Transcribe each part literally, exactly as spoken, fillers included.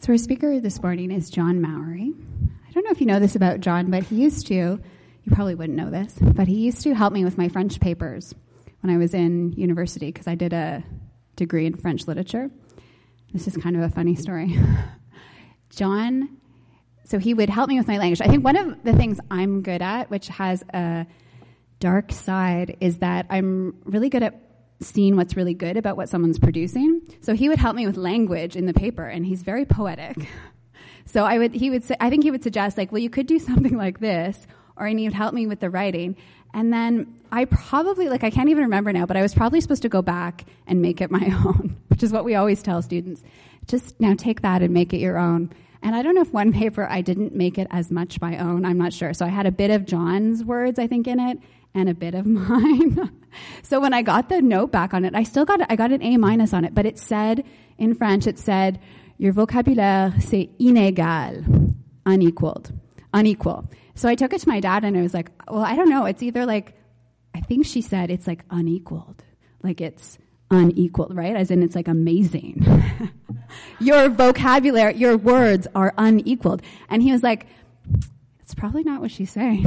So our speaker this morning is John Mowry. I don't know if you know this about John, but he used to, you probably wouldn't know this, but he used to help me with my French papers when I was in university because I did a degree in French literature. This is kind of a funny story. John, so he would help me with my language. I think one of the things I'm good at, which has a dark side, is that I'm really good at seeing what's really good about what someone's producing. So he would help me with language in the paper, and he's very poetic. So I would, he would say, I think he would suggest, like, well, you could do something like this, or and he would help me with the writing. And then I probably, like, I can't even remember now, but I was probably supposed to go back and make it my own, which is what we always tell students. Just now take that and make it your own. And I don't know if one paper I didn't make it as much my own. I'm not sure. So I had a bit of John's words, I think, in it, and a bit of mine. So when I got the note back on it, I still got I got an A minus on it, but it said, in French, it said, your vocabulaire, c'est inégal, unequaled, unequal. So I took it to my dad and I was like, well, I don't know. It's either like, I think she said it's like unequaled, like it's unequaled, right? As in it's like amazing. Your vocabulary, your words are unequaled. And he was like, it's probably not what she's saying.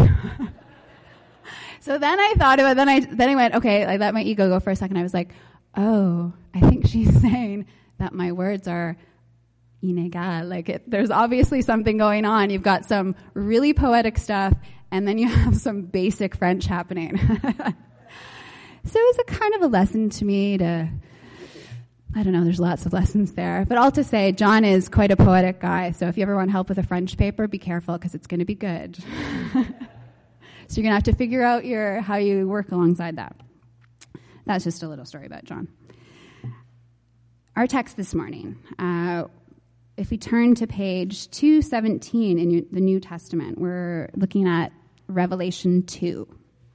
So then I thought about it, then I, then I went, okay, I let my ego go for a second. I was like, oh, I think she's saying that my words are inégal. Like it, there's obviously something going on. You've got some really poetic stuff, and then you have some basic French happening. So it was a kind of a lesson to me to, I don't know, there's lots of lessons there. But all to say, John is quite a poetic guy. So if you ever want help with a French paper, be careful because it's going to be good. So you're going to have to figure out your how you work alongside that. That's just a little story about John. Our text this morning, uh, if we turn to page two seventeen in the New Testament, we're looking at Revelation two.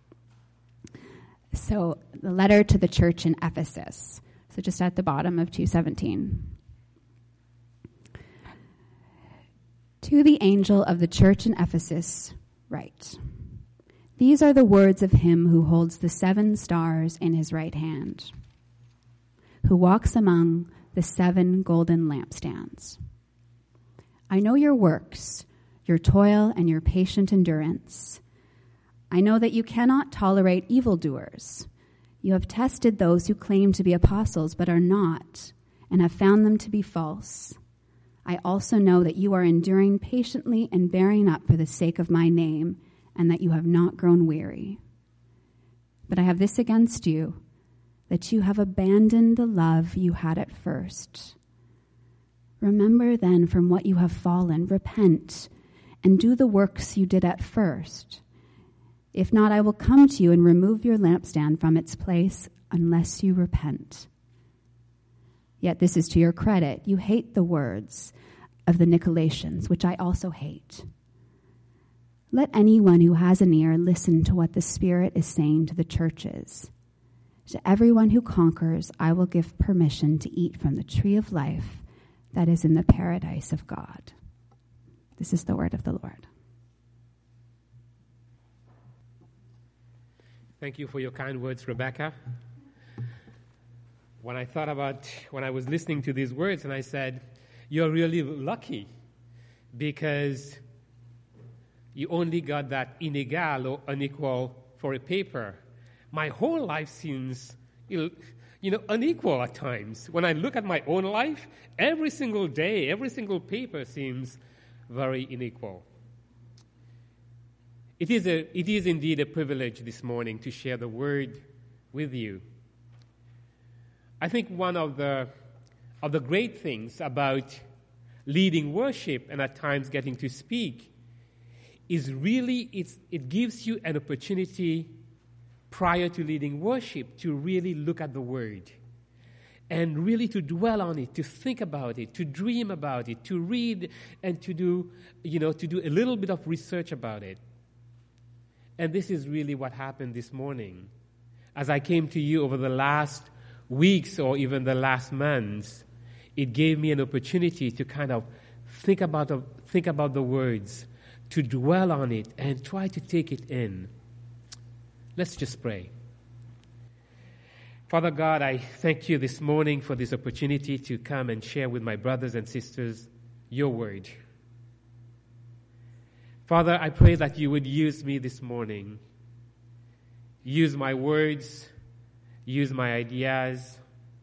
So the letter to the church in Ephesus. So just at the bottom of two seventeen. To the angel of the church in Ephesus, write, these are the words of him who holds the seven stars in his right hand, who walks among the seven golden lampstands. I know your works, your toil, and your patient endurance. I know that you cannot tolerate evildoers. You have tested those who claim to be apostles but are not, and have found them to be false. I also know that you are enduring patiently and bearing up for the sake of my name, and that you have not grown weary. But I have this against you, that you have abandoned the love you had at first. Remember then from what you have fallen, repent, and do the works you did at first. If not, I will come to you and remove your lampstand from its place unless you repent. Yet this is to your credit. You hate the words of the Nicolaitans, which I also hate. Let anyone who has an ear listen to what the Spirit is saying to the churches. To everyone who conquers, I will give permission to eat from the tree of life that is in the paradise of God. This is the word of the Lord. Thank you for your kind words, Rebecca. When I thought about, when I was listening to these words, and I said, you're really lucky because you only got that inégal or unequal for a paper. My whole life seems, you know, unequal at times. When I look at my own life, every single day, every single paper seems very unequal. It is a, it is indeed a privilege this morning to share the word with you. I think one of the of the great things about leading worship and at times getting to speak is really, it's, it gives you an opportunity prior to leading worship to really look at the Word and really to dwell on it, to think about it, to dream about it, to read and to do, you know, to do a little bit of research about it. And this is really what happened this morning. As I came to you over the last weeks or even the last months, it gave me an opportunity to kind of think about the, think about the words, to dwell on it and try to take it in. Let's just pray. Father God, I thank you this morning for this opportunity to come and share with my brothers and sisters your word. Father, I pray that you would use me this morning. Use my words, use my ideas,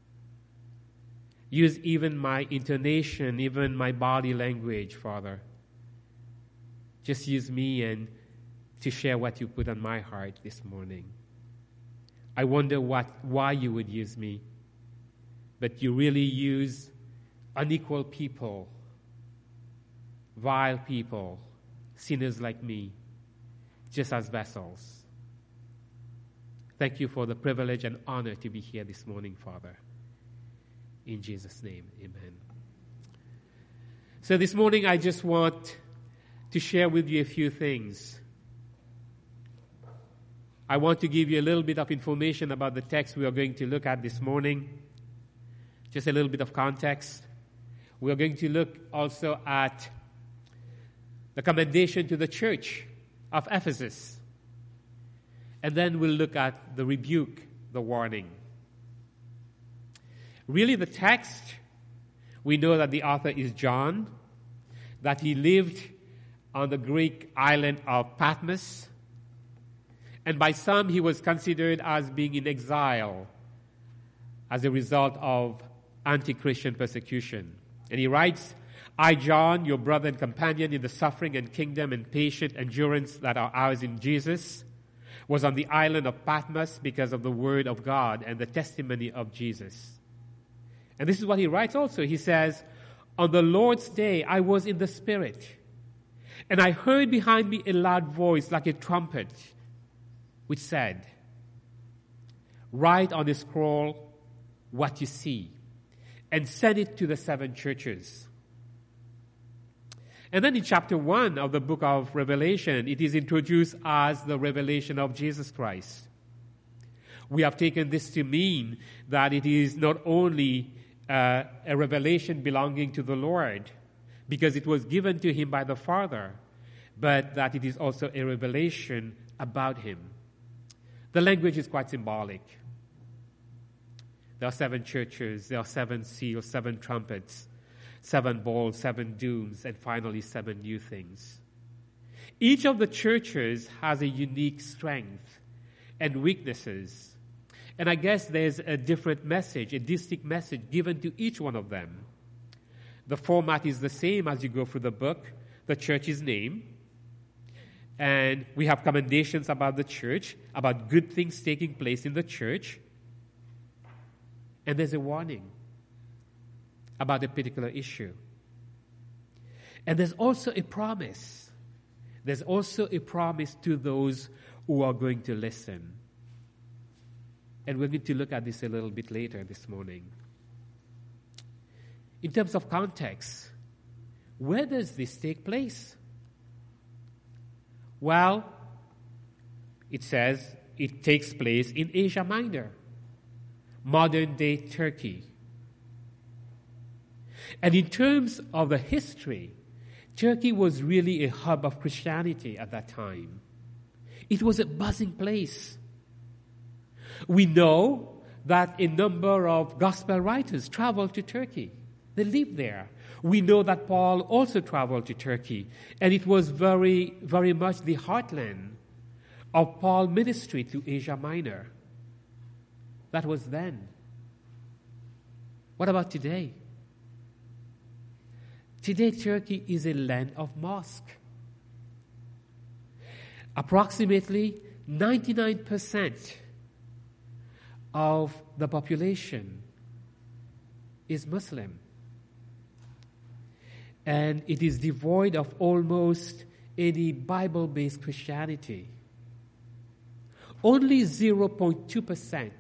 use even my intonation, even my body language, Father. Just use me and to share what you put on my heart this morning. I wonder what why you would use me, but you really use unequal people, vile people, sinners like me, just as vessels. Thank you for the privilege and honor to be here this morning, Father. In Jesus' name, amen. So this morning I just want to share with you a few things. I want to give you a little bit of information about the text we are going to look at this morning. Just a little bit of context. We are going to look also at the commendation to the church of Ephesus. And then we'll look at the rebuke, the warning. Really, the text, we know that the author is John, that he lived on the Greek island of Patmos, and by some he was considered as being in exile as a result of anti-Christian persecution. And he writes, I, John, your brother and companion in the suffering and kingdom and patient endurance that are ours in Jesus, was on the island of Patmos because of the word of God and the testimony of Jesus. And this is what he writes also. He says, on the Lord's day I was in the Spirit, and I heard behind me a loud voice like a trumpet, which said, write on a scroll what you see, and send it to the seven churches. And then in chapter one of the book of Revelation, it is introduced as the revelation of Jesus Christ. We have taken this to mean that it is not only uh, a revelation belonging to the Lord, because it was given to him by the Father, but that it is also a revelation about him. The language is quite symbolic. There are seven churches, there are seven seals, seven trumpets, seven bowls, seven dooms, and finally seven new things. Each of the churches has a unique strength and weaknesses. And I guess there's a different message, a distinct message given to each one of them. The format is the same as you go through the book. The church is named. And we have commendations about the church, about good things taking place in the church. And there's a warning about a particular issue. And there's also a promise. There's also a promise to those who are going to listen. And we're going to look at this a little bit later this morning. In terms of context, where does this take place? Well, it says it takes place in Asia Minor, modern-day Turkey. And in terms of the history, Turkey was really a hub of Christianity at that time. It was a buzzing place. We know that a number of gospel writers traveled to Turkey. They lived there. We know that Paul also traveled to Turkey, and it was very, very much the heartland of Paul's ministry to Asia Minor. That was then. What about today? Today, Turkey is a land of mosques. Approximately ninety-nine percent of the population is Muslim. And it is devoid of almost any Bible-based Christianity. Only zero point two percent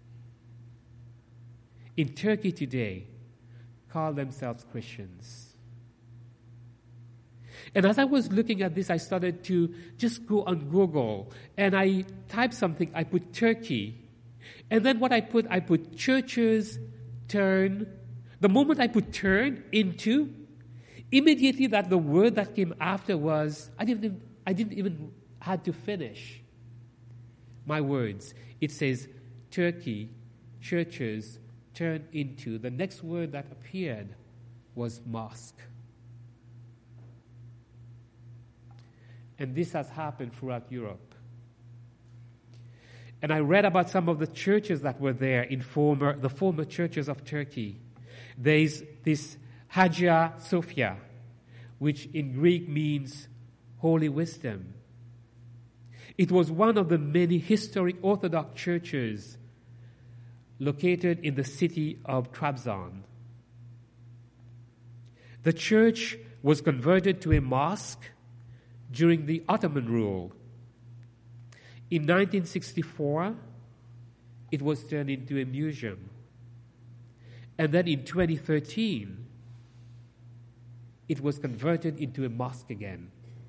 in Turkey today call themselves Christians. And as I was looking at this, I started to just go on Google, and I typed something. I put Turkey. And then what I put, I put churches turn. The moment I put turn into, immediately that the word that came after was, I didn't even, I didn't even had to finish my words. It says, Turkey, churches turn into. The next word that appeared was mosque. And this has happened throughout Europe. And I read about some of the churches that were there in former, the former churches of Turkey. There is this Hagia Sophia, which in Greek means holy wisdom. It was one of the many historic Orthodox churches located in the city of Trabzon. The church was converted to a mosque during the Ottoman rule. In nineteen sixty-four, it was turned into a museum. And then in twenty thirteen, it was converted into a mosque again.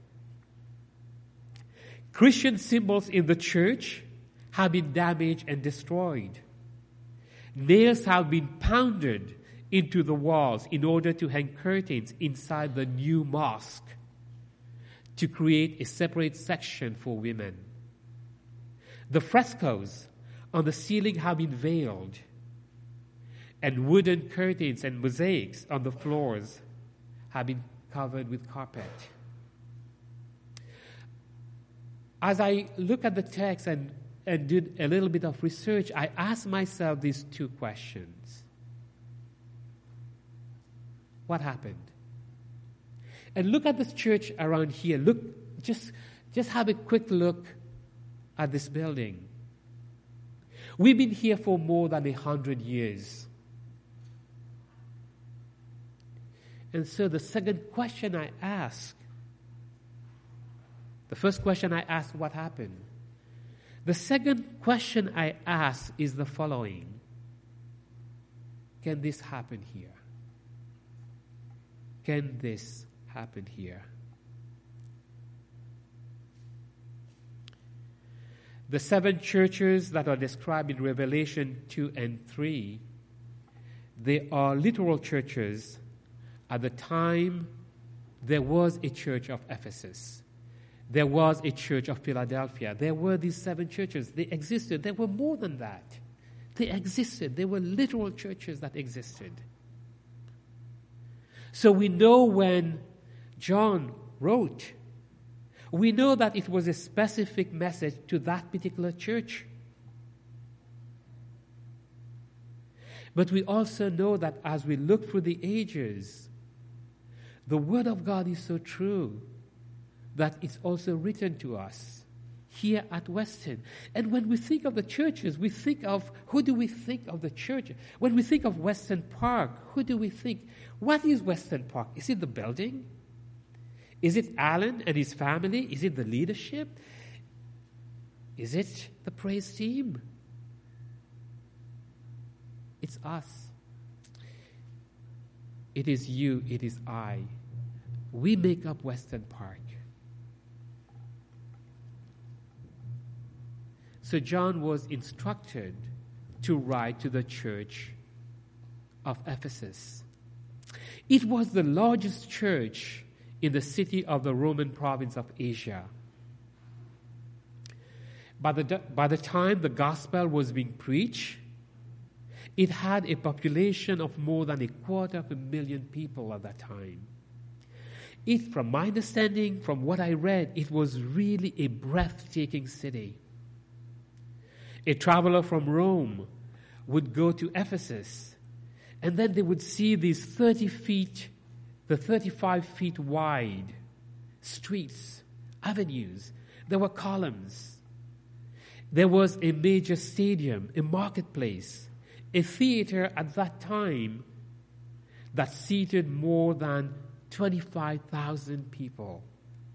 Christian symbols in the church have been damaged and destroyed. Nails have been pounded into the walls in order to hang curtains inside the new mosque to create a separate section for women. The frescoes on the ceiling have been veiled, and wooden curtains and mosaics on the floors have been covered with carpet. As I look at the text and, and did a little bit of research, I asked myself these two questions. What happened? And look at this church around here. Look, just, just have a quick look at this building. We've been here for more than a hundred years. And so the second question I ask, the first question I asked, what happened? The second question I ask is the following. Can this happen here? Can this happen here? The seven churches that are described in Revelation two and three, they are literal churches. At the time, there was a church of Ephesus. There was a church of Philadelphia. There were these seven churches. They existed. There were more than that. They existed. They were literal churches that existed. So we know when John wrote, we know that it was a specific message to that particular church. But we also know that as we look through the ages, the Word of God is so true that it's also written to us here at Weston. And when we think of the churches, we think of, who do we think of the church? When we think of Weston Park, who do we think? What is Weston Park? Is it the building? Is it Alan and his family? Is it the leadership? Is it the praise team? It's us. It is you, it is I. We make up Weston Park. So John was instructed to write to the church of Ephesus. It was the largest church in the city of the Roman province of Asia. By the, by the time the gospel was being preached, it had a population of more than a quarter of a million people at that time. It, from my understanding, from what I read, it was really a breathtaking city. A traveler from Rome would go to Ephesus, and then they would see these thirty feet, the thirty-five feet wide streets, avenues. There were columns. There was a major stadium, a marketplace, a theater at that time that seated more than twenty-five thousand people.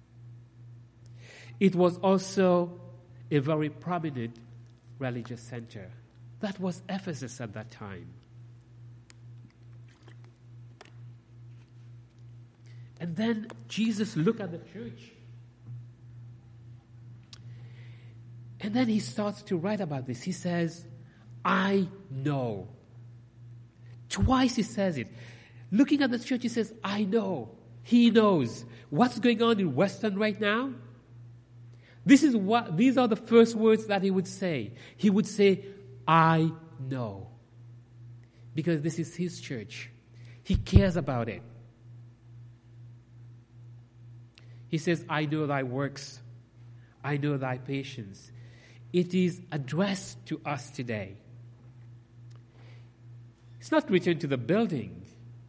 It was also a very prominent religious center. That was Ephesus at that time. And then Jesus looked at the church. And then he starts to write about this. He says, I know. Twice he says it. Looking at the church, he says, I know. He knows. What's going on in Weston right now? This is what, these are the first words that he would say. He would say, I know. Because this is his church. He cares about it. He says, I know thy works. I know thy patience. It is addressed to us today. It's not written to the building.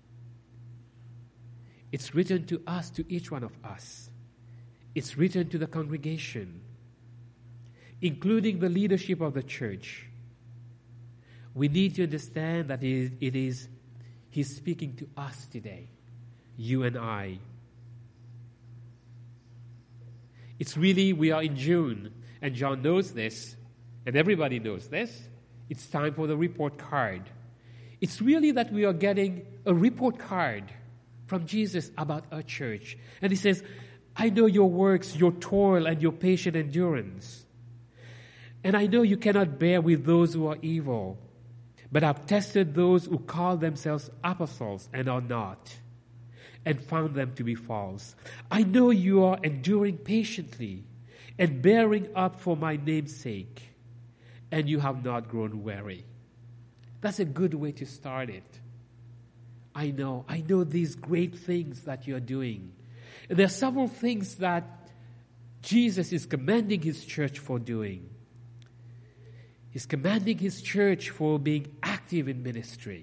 It's written to us, to each one of us. It's written to the congregation, including the leadership of the church. We need to understand that it is, He's speaking to us today, you and I. It's really, we are in June, and John knows this, and everybody knows this. It's time for the report card. It's really that we are getting a report card from Jesus about our church. And He says, I know your works, your toil, and your patient endurance. And I know you cannot bear with those who are evil, but I've tested those who call themselves apostles and are not, and found them to be false. I know you are enduring patiently and bearing up for my name's sake, and you have not grown weary. That's a good way to start it. I know, I know these great things that you're doing. And there are several things that Jesus is commending His church for doing. He's commanding His church for being active in ministry,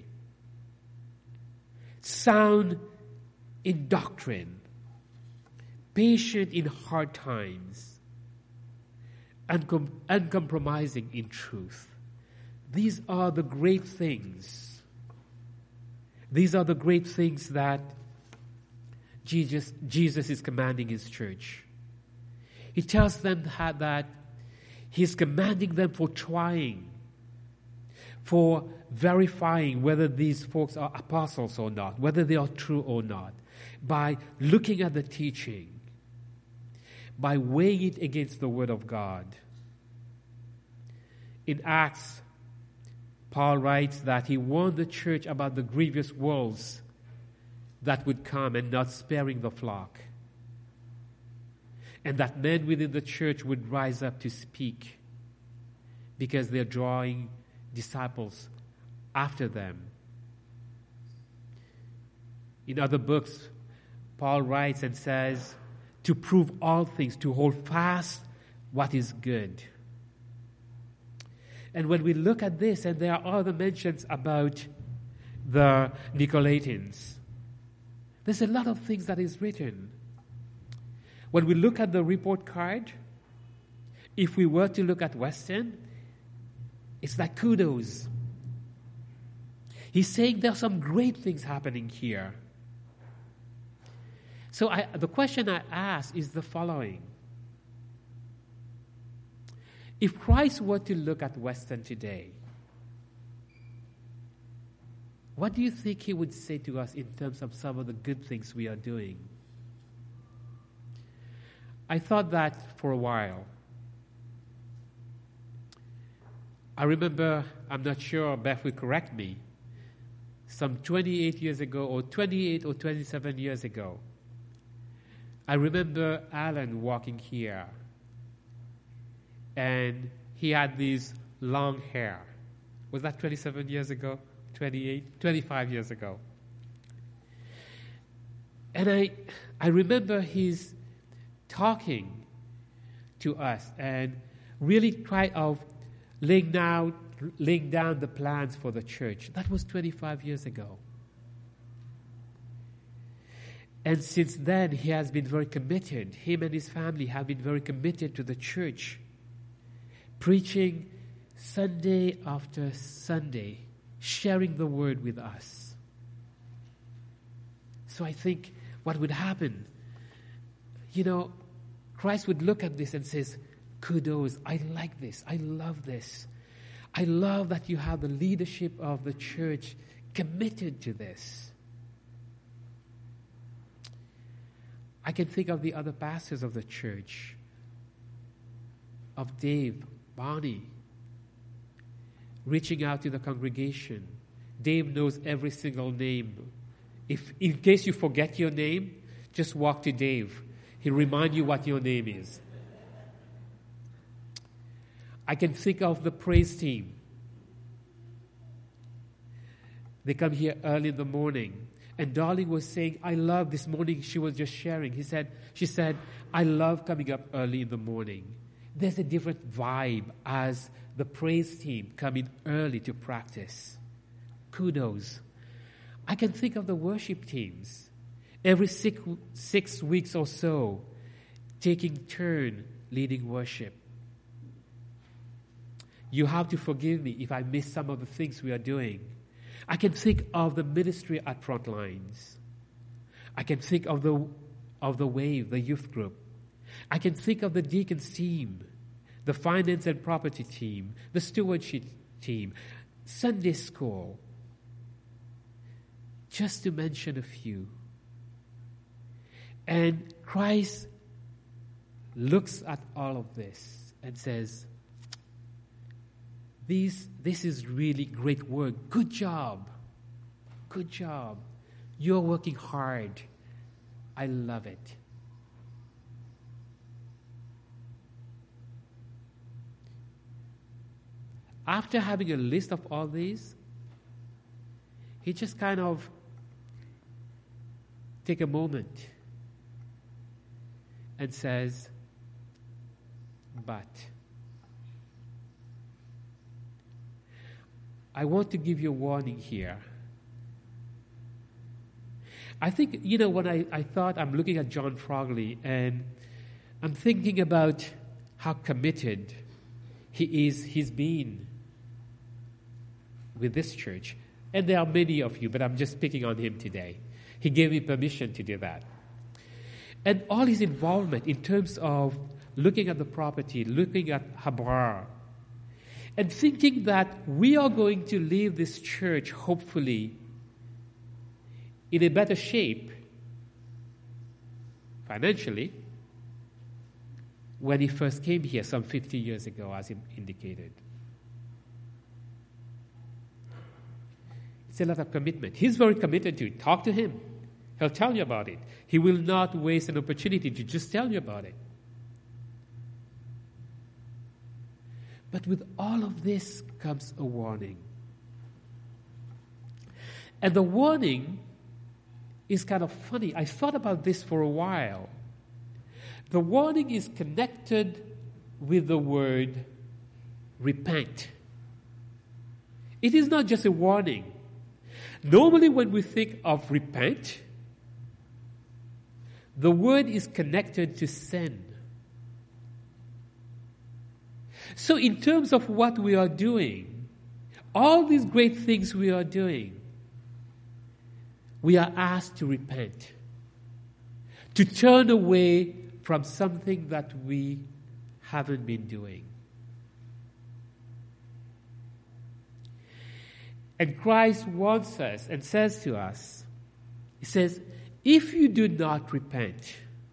sound in doctrine, patient in hard times, uncom- uncompromising in truth. These are the great things. These are the great things that Jesus, Jesus is commanding His church. He tells them that, that He's commanding them for trying, for verifying whether these folks are apostles or not, whether they are true or not, by looking at the teaching, by weighing it against the Word of God. In Acts, Paul writes that he warned the church about the grievous wolves that would come and not sparing the flock, and that men within the church would rise up to speak because they're drawing disciples after them. In other books, Paul writes and says, to prove all things, to hold fast what is good. And when we look at this, and there are other mentions about the Nicolaitans, there's a lot of things that is written. When we look at the report card, if we were to look at Weston, it's like kudos. He's saying there are some great things happening here. So I, the question I ask is the following. If Christ were to look at Weston today, what do you think He would say to us in terms of some of the good things we are doing? I thought that for a while. I remember, I'm not sure, Beth will correct me, some twenty-eight years ago, or twenty-eight or twenty-seven years ago, I remember Alan walking here, and he had these long hair. Was that twenty-seven years ago? twenty-eight? twenty-five years ago. And I, I remember his talking to us and really try of laying down, laying down the plans for the church. That was twenty-five years ago. And since then, he has been very committed. Him and his family have been very committed to the church, preaching Sunday after Sunday, sharing the word with us. So I think what would happen, you know, Christ would look at this and says, kudos, I like this, I love this. I love that you have the leadership of the church committed to this. I can think of the other pastors of the church, of Dave, Bonnie, reaching out to the congregation. Dave knows every single name. If, in case you forget your name, just walk to Dave. He'll remind you what your name is. I can think of the praise team. They come here early in the morning, And Darling was saying, I love, this morning she was just sharing. He said, she said, I love coming up early in the morning. There's a different vibe as the praise team come in early to practice. Kudos. I can think of the worship teams every six, six weeks or so, taking turn leading worship. You have to forgive me if I miss some of the things we are doing. I can think of the ministry at Frontlines. I can think of the of the Wave, the youth group. I can think of the deacons team, the finance and property team, the stewardship team, Sunday school, just to mention a few. And Christ looks at all of this and says, These, this is really great work. Good job. Good job. You're working hard. I love it. After having a list of all these, he just kind of take a moment and says, but I want to give you a warning here. I think, you know, when I, I thought, I'm looking at John Frogley, and I'm thinking about how committed he is, he's been with this church. And there are many of you, but I'm just picking on him today. He gave me permission to do that. And all his involvement in terms of looking at the property, looking at Habrar, and thinking that we are going to leave this church, hopefully, in a better shape, financially, when he first came here some fifty years ago, as he indicated. It's a lot of commitment. He's very committed to it. Talk to him. He'll tell you about it. He will not waste an opportunity to just tell you about it. But with all of this comes a warning. And the warning is kind of funny. I thought about this for a while. The warning is connected with the word repent. It is not just a warning. Normally when we think of repent, the word is connected to sin. So in terms of what we are doing, all these great things we are doing, we are asked to repent, to turn away from something that we haven't been doing. And Christ wants us and says to us, he says, if you do not repent,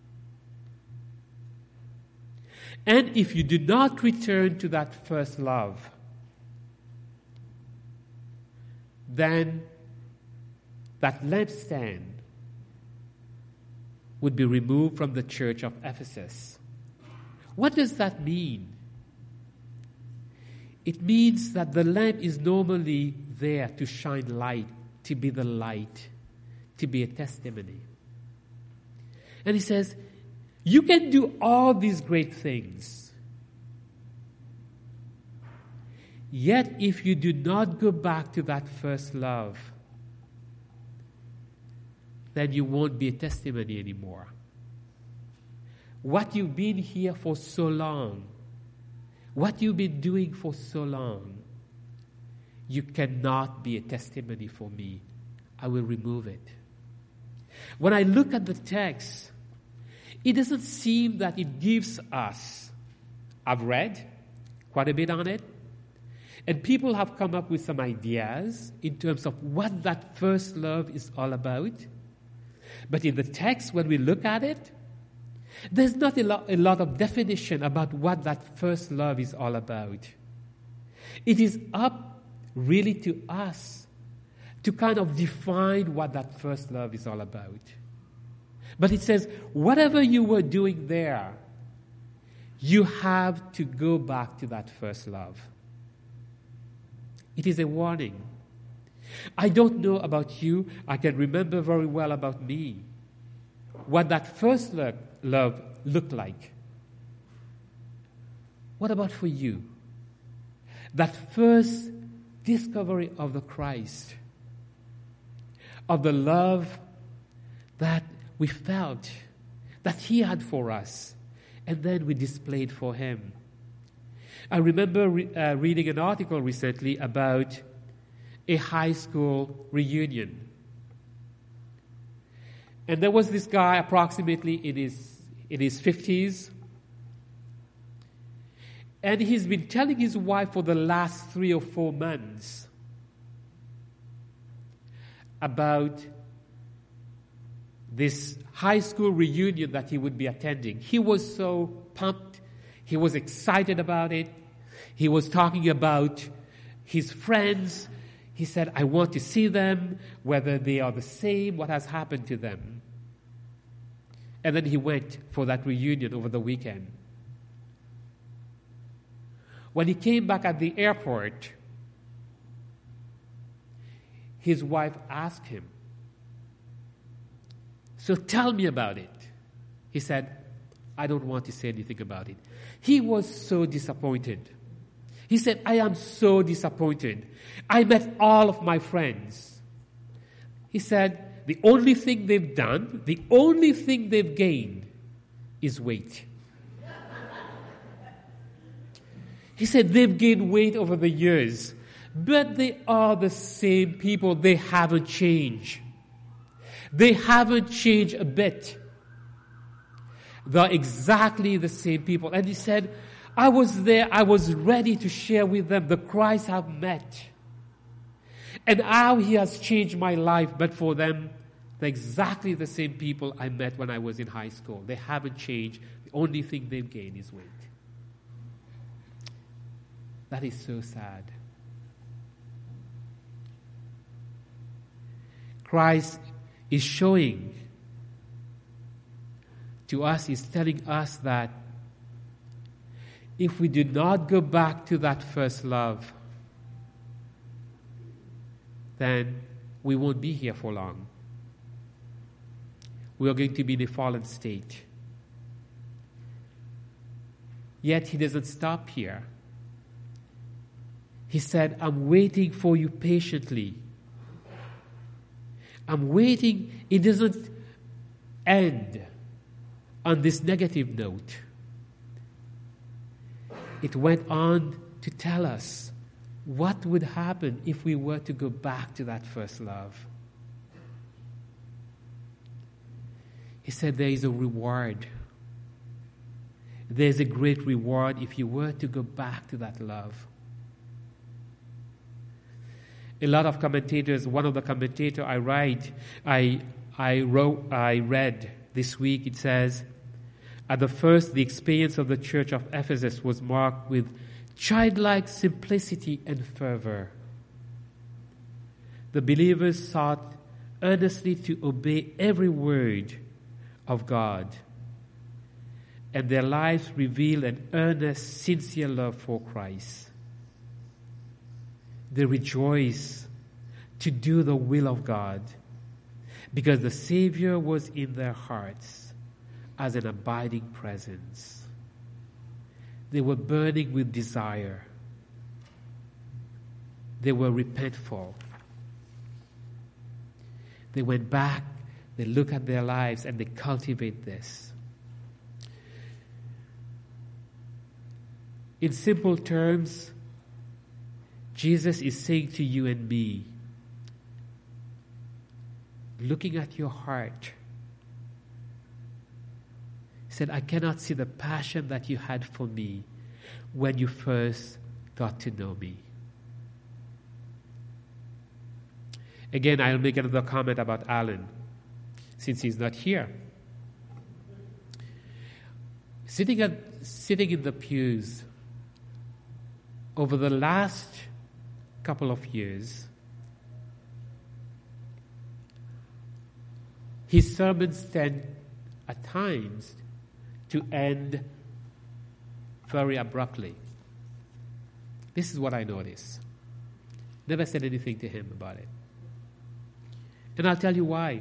and if you do not return to that first love, then that lampstand would be removed from the church of Ephesus. What does that mean? It means that the lamp is normally there to shine light, to be the light, to be a testimony. And he says, you can do all these great things. Yet if you do not go back to that first love, then you won't be a testimony anymore. What you've been here for so long, what you've been doing for so long, you cannot be a testimony for me. I will remove it. When I look at the text, it doesn't seem that it gives us, I've read quite a bit on it, and people have come up with some ideas in terms of what that first love is all about. But in the text, when we look at it, there's not a lot, a lot of definition about what that first love is all about. It is up really to us to kind of define what that first love is all about. But it says, whatever you were doing there, you have to go back to that first love. It is a warning. I don't know about you. I can remember very well about me what that first lo- love looked like. What about for you? That first discovery of the Christ, of the love that we felt, that He had for us, and then we displayed for Him. I remember re- uh, reading an article recently about a high school reunion. And there was this guy approximately in his, in his fifties, and he's been telling his wife for the last three or four months about this high school reunion that he would be attending. He was so pumped. He was excited about it. He was talking about his friends. He said, I want to see them, whether they are the same, what has happened to them. And then he went for that reunion over the weekend. When he came back at the airport, his wife asked him, so tell me about it. He said, I don't want to say anything about it. He was so disappointed. He said, I am so disappointed. I met all of my friends. He said, the only thing they've done, the only thing they've gained is weight. He said they've gained weight over the years, but they are the same people. They haven't changed. They haven't changed a bit. They're exactly the same people. And he said, I was there, I was ready to share with them the Christ I've met and how He has changed my life. But for them, they're exactly the same people I met when I was in high school. They haven't changed. The only thing they've gained is weight. That is so sad. Christ is showing to us, He's telling us that if we do not go back to that first love, then we won't be here for long. We are going to be in a fallen state. Yet He doesn't stop here. He said, I'm waiting for you patiently. I'm waiting. It doesn't end on this negative note. It went on to tell us what would happen if we were to go back to that first love. He said there is a reward. There's a great reward if you were to go back to that love. A lot of commentators, one of the commentators I write, I I wrote, I read this week, it says, at the first, the experience of the church of Ephesus was marked with childlike simplicity and fervor. The believers sought earnestly to obey every word of God, and their lives revealed an earnest, sincere love for Christ. They rejoice to do the will of God because the Savior was in their hearts as an abiding presence. They were burning with desire. They were repentful. They went back, they look at their lives, and they cultivate this. In simple terms, Jesus is saying to you and me, looking at your heart, He said, I cannot see the passion that you had for me when you first got to know me. Again, I'll make another comment about Alan, since he's not here. Sitting at, sitting in the pews over the last couple of years, his sermons tend at times to end very abruptly. This is what I noticed. Never said anything to him about it. And I'll tell you why.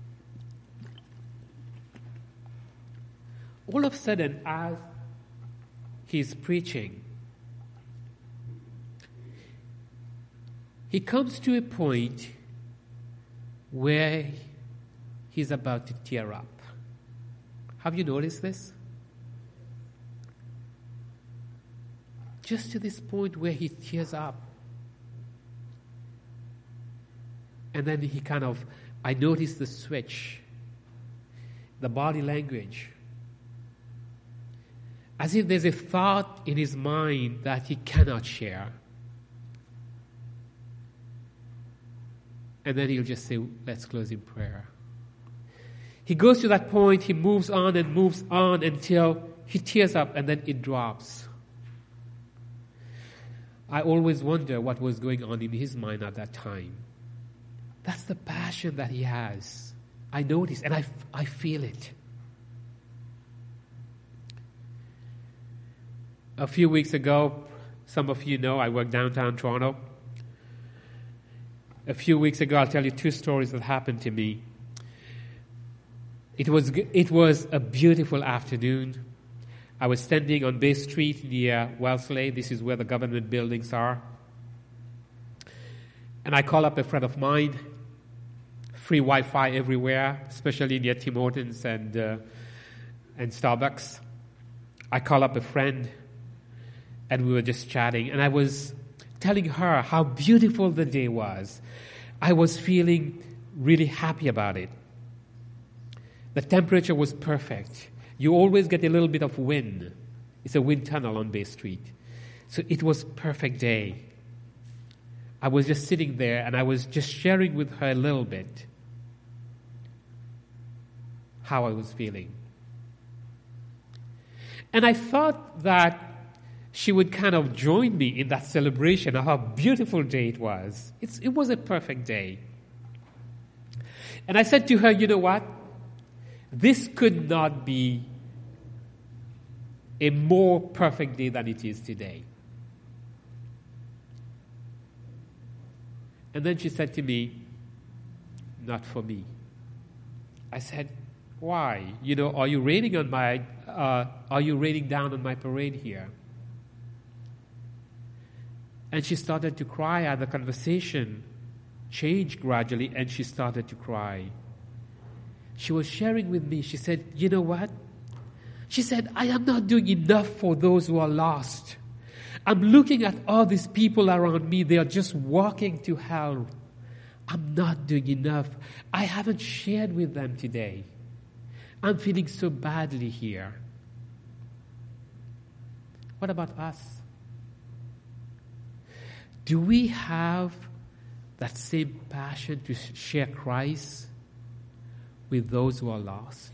All of a sudden, as he's preaching, he comes to a point where he's about to tear up. Have you noticed this? Just to this point where he tears up. And then he kind of, I noticed the switch, the body language. As if there's a thought in his mind that he cannot share. And then he'll just say, let's close in prayer. He goes to that point, he moves on and moves on until he tears up and then it drops. I always wonder what was going on in his mind at that time. That's the passion that he has. I notice and I, I feel it. A few weeks ago, some of you know I work downtown Toronto. A few weeks ago, I'll tell you two stories that happened to me. It was it was a beautiful afternoon. I was standing on Bay Street near Wellesley. This is where the government buildings are. And I call up a friend of mine. Free Wi-Fi everywhere, especially near Tim Hortons and uh, and Starbucks. I call up a friend, and we were just chatting. And I was telling her how beautiful the day was. I was feeling really happy about it. The temperature was perfect. You always get a little bit of wind. It's a wind tunnel on Bay Street. So it was a perfect day. I was just sitting there and I was just sharing with her a little bit how I was feeling. And I thought that she would kind of join me in that celebration of how beautiful day it was. It's, it was a perfect day. And I said to her, you know what? This could not be a more perfect day than it is today. And then she said to me, not for me. I said, why? You know, are you raining on my, uh, are you raining down on my parade here? And she started to cry, and the conversation changed gradually, and she started to cry. She was sharing with me. She said, you know what? She said, I am not doing enough for those who are lost. I'm looking at all these people around me. They are just walking to hell. I'm not doing enough. I haven't shared with them today. I'm feeling so badly here. What about us? Do we have that same passion to share Christ with those who are lost?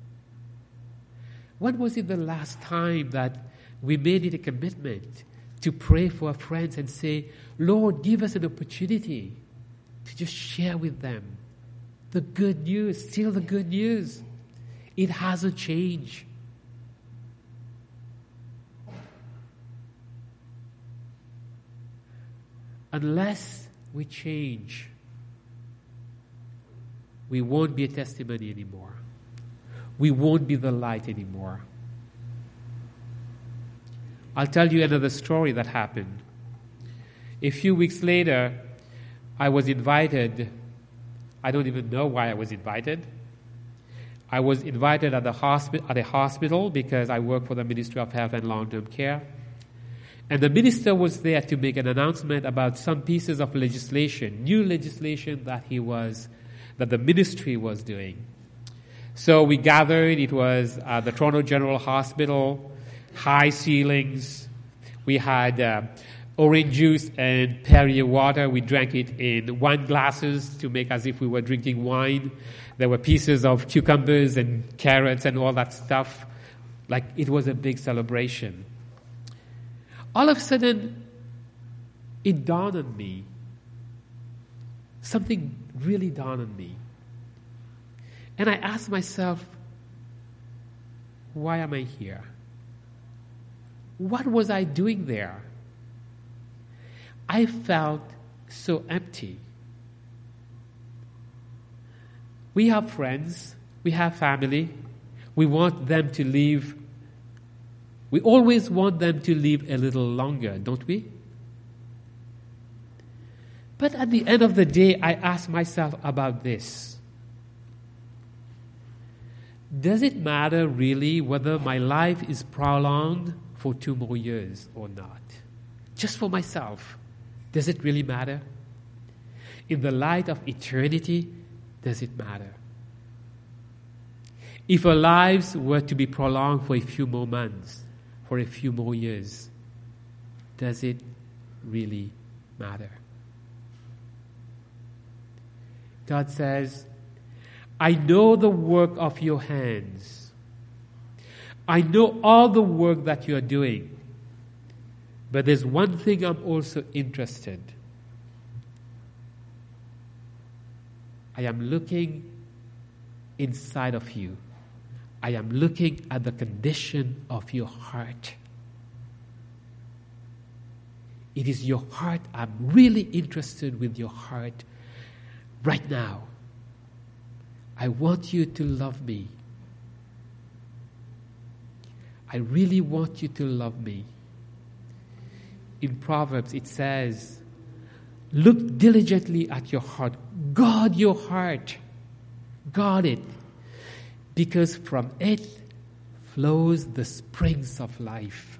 When was it the last time that we made it a commitment to pray for our friends and say, Lord, give us an opportunity to just share with them the good news, still the good news. It hasn't changed. Unless we change, we won't be a testimony anymore. We won't be the light anymore. I'll tell you another story that happened. A few weeks later, I was invited. I don't even know why I was invited. I was invited at the hospi- at a hospital because I work for the Ministry of Health and Long-Term Care. And the minister was there to make an announcement about some pieces of legislation, new legislation that he was, that the ministry was doing. So we gathered. It was uh, the Toronto General Hospital, high ceilings. We had uh, orange juice and Perrier water. We drank it in wine glasses to make as if we were drinking wine. There were pieces of cucumbers and carrots and all that stuff. Like it was a big celebration. All of a sudden, it dawned on me. Something really dawned on me. And I asked myself, why am I here? What was I doing there? I felt so empty. We have friends, we have family, we want them to live, we always want them to live a little longer, don't we? But at the end of the day, I ask myself about this. Does it matter really whether my life is prolonged for two more years or not? Just for myself, does it really matter? In the light of eternity, does it matter? If our lives were to be prolonged for a few more months, for a few more years, does it really matter? God says, I know the work of your hands. I know all the work that you are doing. But there's one thing I'm also interested. I am looking inside of you. I am looking at the condition of your heart. It is your heart. I'm really interested with your heart right now. I want you to love me. I really want you to love me. In Proverbs it says, look diligently at your heart. Guard your heart. Guard it. Because from it flows the springs of life.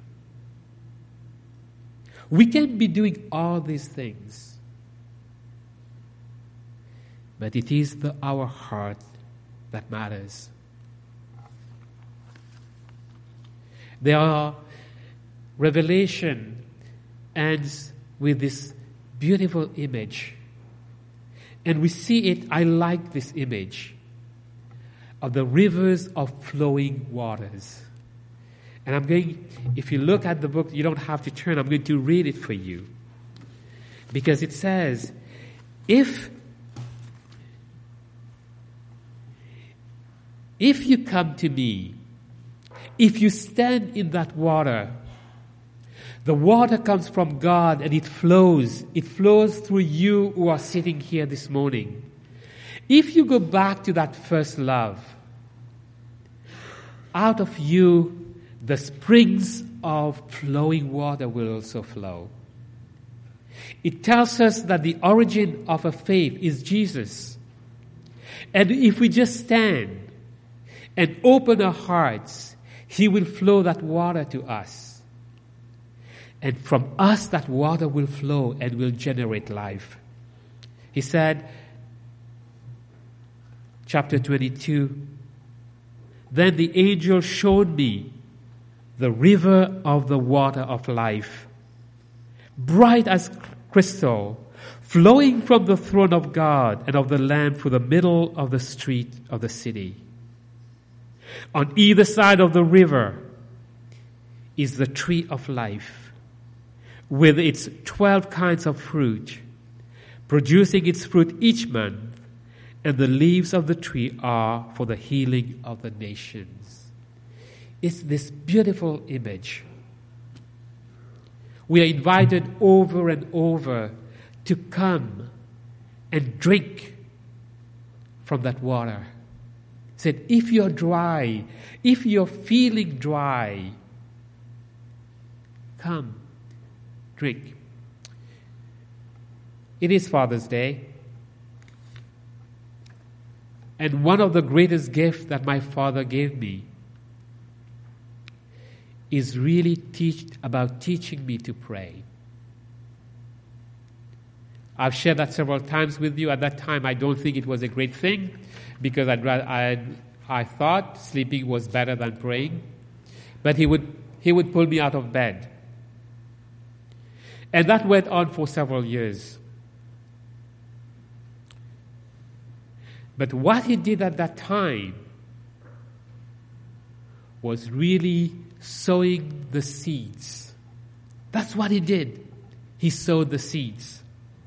We can be doing all these things, but it is the, our heart that matters. There are Revelation ends with this beautiful image. And we see it, I like this image of the rivers of flowing waters. And I'm going, if you look at the book, you don't have to turn, I'm going to read it for you. Because it says, if, if you come to me, if you stand in that water, the water comes from God and it flows. It flows through you who are sitting here this morning. If you go back to that first love, out of you, the springs of flowing water will also flow. It tells us that the origin of a faith is Jesus. And if we just stand and open our hearts, He will flow that water to us. And from us that water will flow and will generate life. He said, chapter twenty-two, then the angel showed me the river of the water of life, bright as crystal, flowing from the throne of God and of the Lamb through the middle of the street of the city. On either side of the river is the tree of life, with its twelve kinds of fruit, producing its fruit each month, and the leaves of the tree are for the healing of the nations. It's this beautiful image. We are invited over and over to come and drink from that water. He said, if you're dry, if you're feeling dry, come. Drink. It is Father's Day. And one of the greatest gifts that my father gave me is really teach, about teaching me to pray. I've shared that several times with you. At that time, I don't think it was a great thing because I'd rather, I, I thought sleeping was better than praying. But he would, he would pull me out of bed. And that went on for several years. But what he did at that time was really sowing the seeds. That's what he did. He sowed the seeds.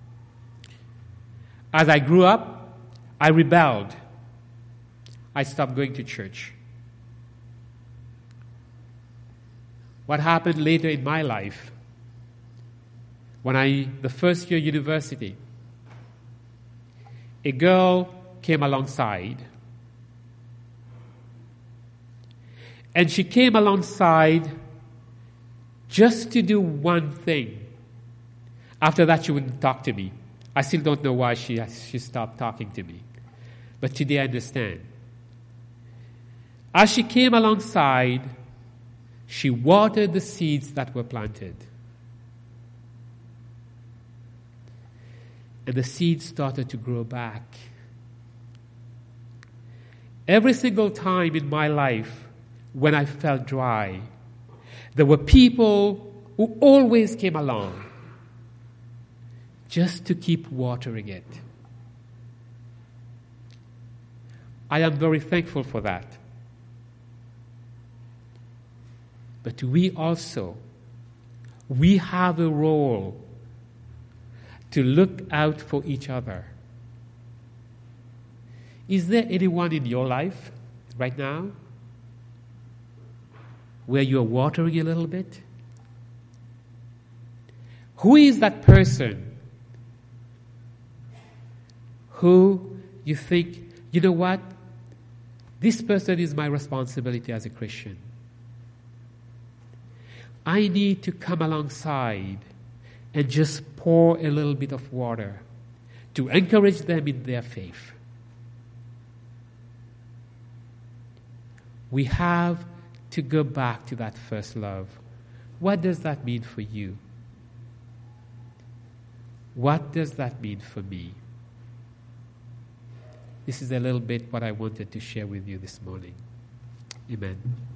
As I grew up, I rebelled. I stopped going to church. What happened later in my life? When I, the first year university, a girl came alongside. And she came alongside just to do one thing. After that, she wouldn't talk to me. I still don't know why she, she stopped talking to me. But today I understand. As she came alongside, she watered the seeds that were planted. And the seeds started to grow back. Every single time in my life when I felt dry, there were people who always came along just to keep watering it. I am very thankful for that. But we also, we have a role to look out for each other. Is there anyone in your life right now where you're watering a little bit? Who is that person who you think, you know what, this person is my responsibility as a Christian. I need to come alongside and just pour a little bit of water to encourage them in their faith. We have to go back to that first love. What does that mean for you? What does that mean for me? This is a little bit what I wanted to share with you this morning. Amen.